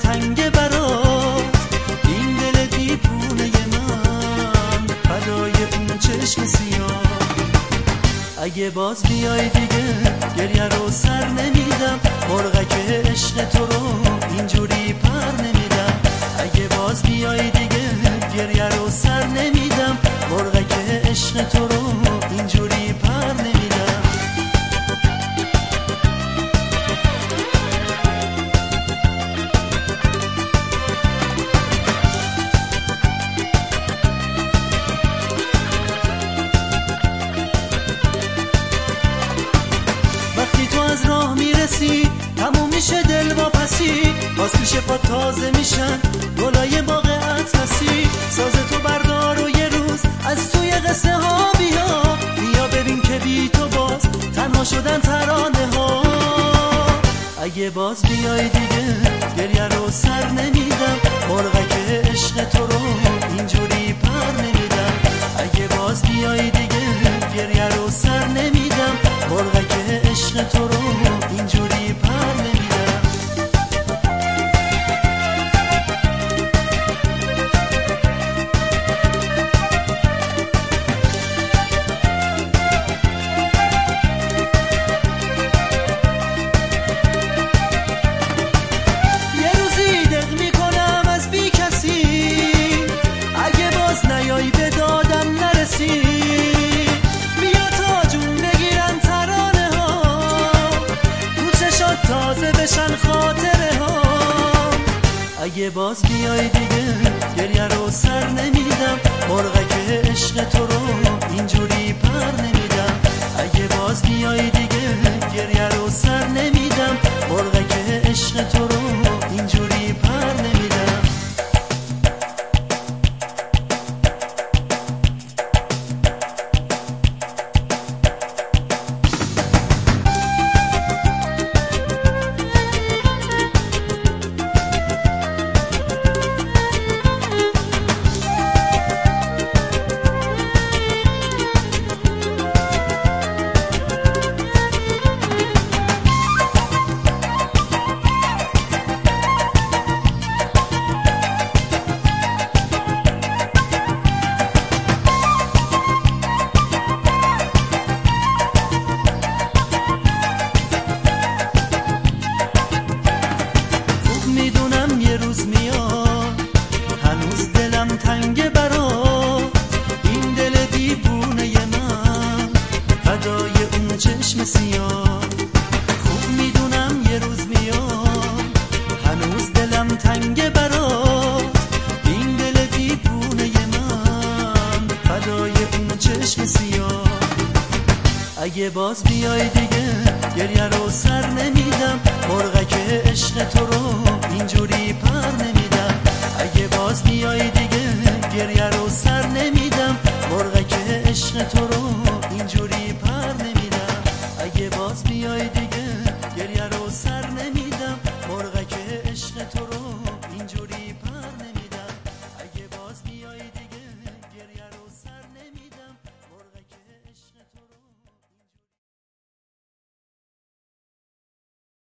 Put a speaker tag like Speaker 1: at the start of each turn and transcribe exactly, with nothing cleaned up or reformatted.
Speaker 1: تنگ برات، این دل دیوونه من فدای اون چشم سیاه. اگه باز بیای دیگه گریه رو سر نمیدم، مرغک عشق تو رو اینجوری پر نمیدم. اگه باز بیای دیگه گریه رو سر نمیدم، مرغک عشق تو رو اینجوری پر نمیدم. تموم میشه دل واپسی، باز میشه پا تازه میشن گلای باغ اطلسی. ساز تو بردار و یه روز از توی قصه ها بیا، بیا ببین که بی تو باز تنها شدن ترانه ها. اگه باز بیای دیگه گریه رو سر نمیدم، مرغک عشق تو رو اینجوری پر نمیدم. اگه باز بیای دیگه گریه رو سر نمیدم، مرغک عشق تو رو اینجوری پر نمیدم. یه روزی دق میکنم از بی کسی، اگه باز نیایی به دادم نرسی. تازه بشن خاطره ها. اگه باز بیای دیگه گریه رو سر نمیدم، مرغک عشق تو رو اینجوری پر نمیدم. اگه باز بیای دیگه گریه رو سر نمیدم، مرغک عشق تو رو اینجوری پر نمیدم. چشم سیاه خوب میدونم یه روز میاد، هنوز دلم تنگ برات. این دل دیوونه من فدای اون چشم سیاه. اگه باز بیای دیگه گریه رو سر نمیدم، مرغک عشق تو رو اینجوری پر نمیدم. اگه باز بیای دیگه گریه رو سر نمیدم، مرغک عشق تو رو اینجوری پر نمیدم. اگه باز بیای دیگه گریه رو سر نمیدم، مرغک عشق تو رو